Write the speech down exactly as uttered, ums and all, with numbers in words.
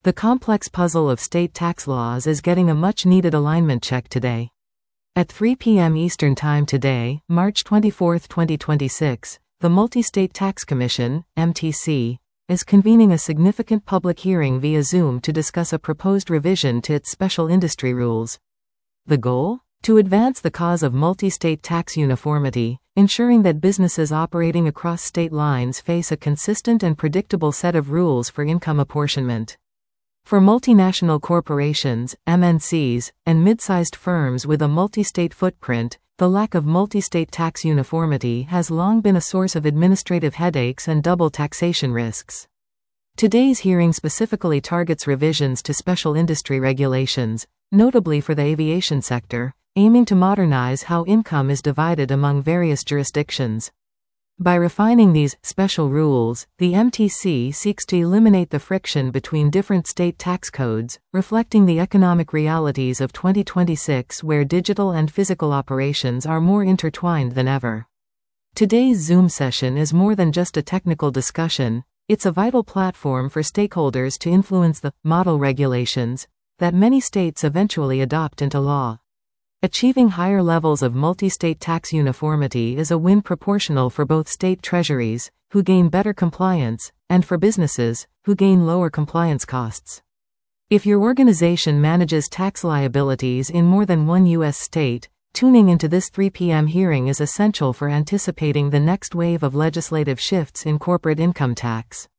The complex puzzle of state tax laws is getting a much-needed alignment check today. At three p m Eastern Time today, March twenty-fourth, twenty twenty-six, the Multi-State Tax Commission, M T C, is convening a significant public hearing via Zoom to discuss a proposed revision to its special industry rules. The goal? To advance the cause of multi-state tax uniformity, ensuring that businesses operating across state lines face a consistent and predictable set of rules for income apportionment. For multinational corporations, M N Cs, and mid-sized firms with a multi-state footprint, the lack of multi-state tax uniformity has long been a source of administrative headaches and double taxation risks. Today's hearing specifically targets revisions to special industry regulations, notably for the aviation sector, aiming to modernize how income is divided among various jurisdictions. By refining these special rules, the M T C seeks to eliminate the friction between different state tax codes, reflecting the economic realities of twenty twenty-six where digital and physical operations are more intertwined than ever. Today's Zoom session is more than just a technical discussion, it's a vital platform for stakeholders to influence the model regulations that many states eventually adopt into law. Achieving higher levels of multi-state tax uniformity is a win proportional for both state treasuries, who gain better compliance, and for businesses, who gain lower compliance costs. If your organization manages tax liabilities in more than one U S state, tuning into this three p m hearing is essential for anticipating the next wave of legislative shifts in corporate income tax.